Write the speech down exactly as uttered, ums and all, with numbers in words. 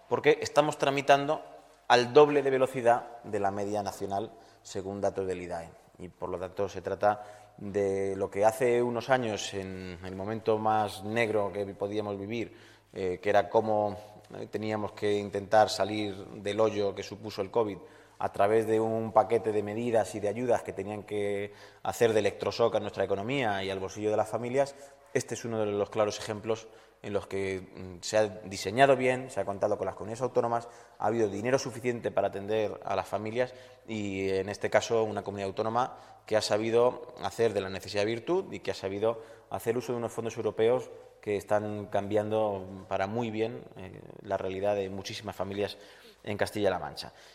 porque estamos tramitando al doble de velocidad de la media nacional, según datos del I D A E. Y, por lo tanto, se trata de lo que hace unos años, en el momento más negro que podíamos vivir, eh, que era cómo teníamos que intentar salir del hoyo que supuso el COVID a través de un paquete de medidas y de ayudas que tenían que hacer de electroshock a nuestra economía y al bolsillo de las familias. Este es uno de los claros ejemplos en los que se ha diseñado bien, se ha contado con las comunidades autónomas, ha habido dinero suficiente para atender a las familias y, en este caso, una comunidad autónoma que ha sabido hacer de la necesidad virtud y que ha sabido hacer uso de unos fondos europeos que están cambiando para muy bien eh, la realidad de muchísimas familias en Castilla-La Mancha.